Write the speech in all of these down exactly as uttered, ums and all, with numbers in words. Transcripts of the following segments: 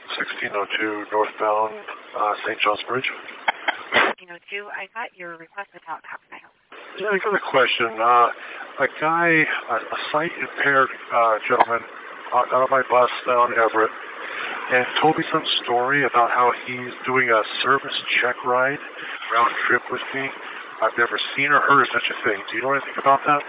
sixteen oh two northbound uh, Saint John's Bridge. sixteen oh two, I got your request to talk. How can I help? Yeah, I got a question. Uh, a guy, a, a sight-impaired uh, gentleman, got out of my bus down Everett and told me some story about how he's doing a service check ride round trip with me. I've never seen or heard of such a thing. Do you know anything about that?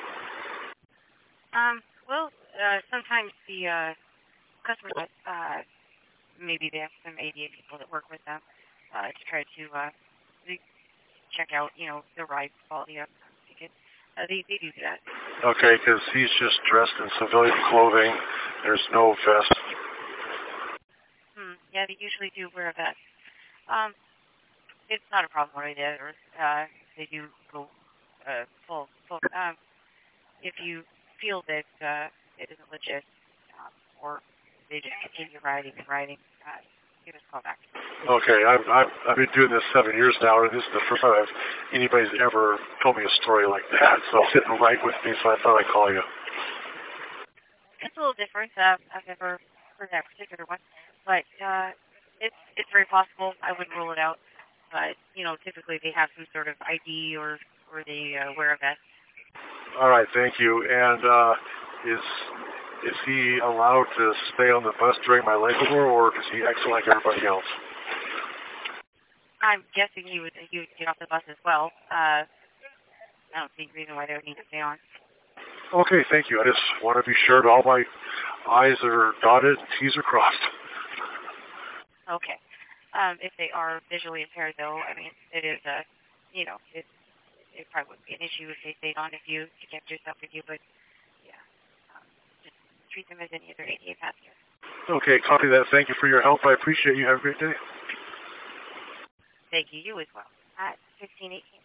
Um, well, uh, sometimes the uh, customers, uh, maybe they have some A D A people that work with them uh, to try to uh, check out, you know, the ride quality of the ticket. Uh, they, they do that. Okay, because he's just dressed in civilian clothing. There's no vest. Hmm, yeah, they usually do wear a vest. Um, it's not a problem right there. Uh, they do go uh, full, full. Um, if you feel that uh, it isn't legit, um, or they just continue riding and riding, uh, give us a call back. Okay, I've, I've, I've been doing this seven years now, and this is the first time I've, anybody's ever told me a story like that, so it's sitting right with me, so I thought I'd call you. It's a little different. Uh, I've never heard that particular one, but uh, it's it's very possible. I wouldn't rule it out, but, you know, typically they have some sort of I D or, or they uh, wear a vest. All right, thank you. And uh, is is he allowed to stay on the bus during my layover, or does he exit like everybody else? I'm guessing he would he would get off the bus as well. Uh, I don't see a reason why they would need to stay on. Okay, thank you. I just want to be sure that all my I's are dotted and T's are crossed. Okay. Um, if they are visually impaired, though, I mean, it is a, you know, it it probably wouldn't be an issue if they stayed on if you to get yourself with you, but yeah, um, just treat them as any other A D A passenger. Okay, copy that. Thank you for your help. I appreciate you. Have a great day. Thank you. You as well. At fifteen eighteen.